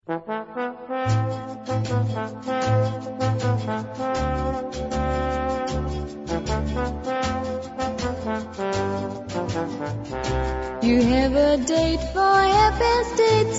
You have a date for half past 8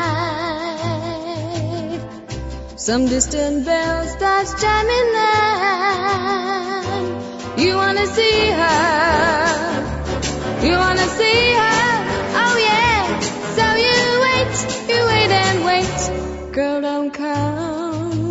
tonight. Some distant bell starts chiming nine. You wanna see her, you wanna see her, oh yeah. So you wait and wait, girl don't come.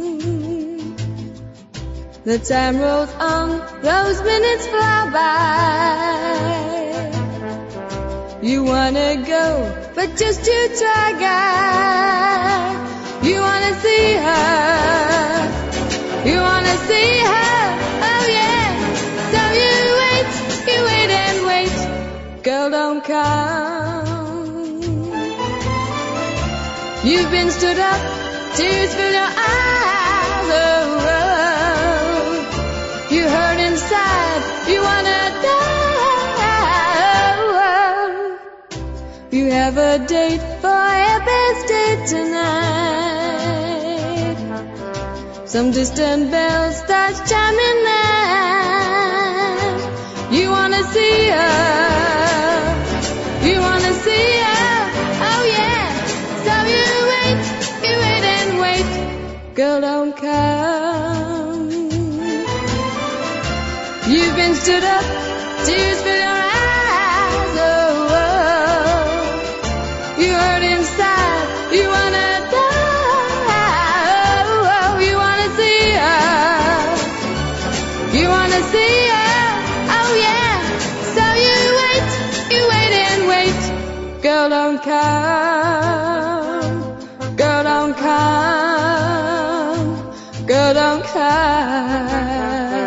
The time rolls on, those minutes fly by. You wanna go, but just to try, guy. You wanna see her, you wanna see her, oh yeah. So you wait and wait, girl don't come. You've been stood up, tears fill your eyes, oh, oh. You hurt inside, you wanna die, oh, oh. You have a date for half past 8 tonight. Some distant bell starts chiming nine. You wanna see her, you wanna see her, oh yeah. So you wait and wait, girl don't come. You've been stood up, tears fill your eyes, oh, oh. You hurt inside, you wanna die, oh, oh. You wanna see her, you wanna see her, oh yeah. So you wait and wait, girl don't come, girl don't come, girl don't come.